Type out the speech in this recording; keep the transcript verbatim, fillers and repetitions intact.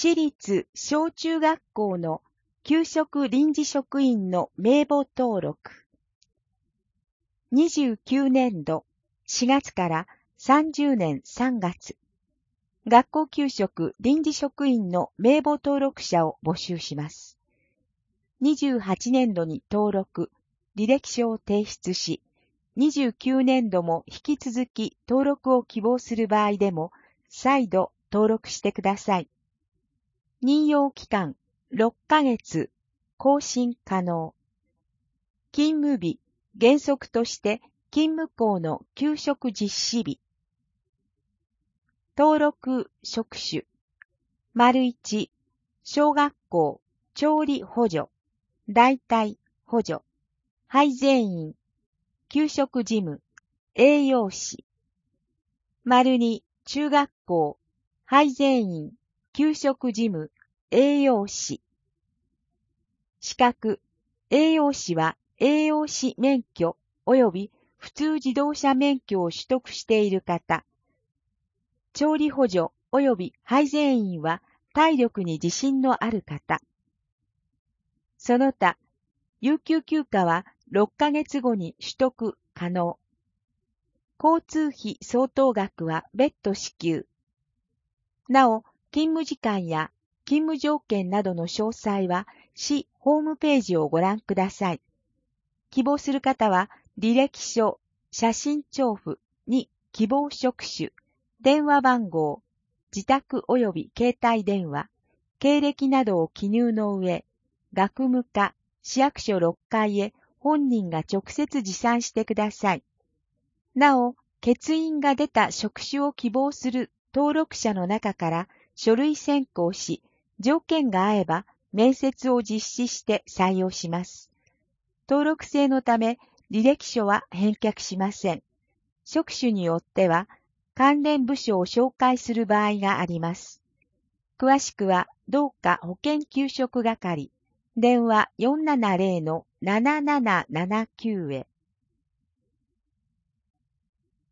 私立小中学校の給食臨時職員の名簿登録。にじゅうきゅうねんどしがつからさんじゅうねんさんがつ、学校給食臨時職員の名簿登録者を募集します。にじゅうはちねんどに登録、履歴書を提出し、にじゅうきゅうねんども引き続き登録を希望する場合でも、再度登録してください。任用期間ろっかげつ、更新可能。勤務日、原則として勤務校の給食実施日。登録職種。丸一、小学校、調理補助、代替補助、配膳員、給食事務、栄養士。丸二、中学校、配膳員、給食事務、栄養士。資格、栄養士は栄養士免許及び普通自動車免許を取得している方。調理補助及び配膳員は体力に自信のある方。その他、有給休暇はろっかげつごに取得可能。交通費相当額は別途支給。なお、勤務時間や勤務条件などの詳細は市ホームページをご覧ください。希望する方は、履歴書、写真調布に希望職種、電話番号、自宅及び携帯電話、経歴などを記入の上、学務課、市役所ろっかいへ本人が直接持参してください。なお、欠員が出た職種を希望する登録者の中から書類選考し、条件が合えば面接を実施して採用します。登録制のため履歴書は返却しません。職種によっては関連部署を紹介する場合があります。詳しくは同課保健給食係、電話 よんななぜろのなななななきゅう へ。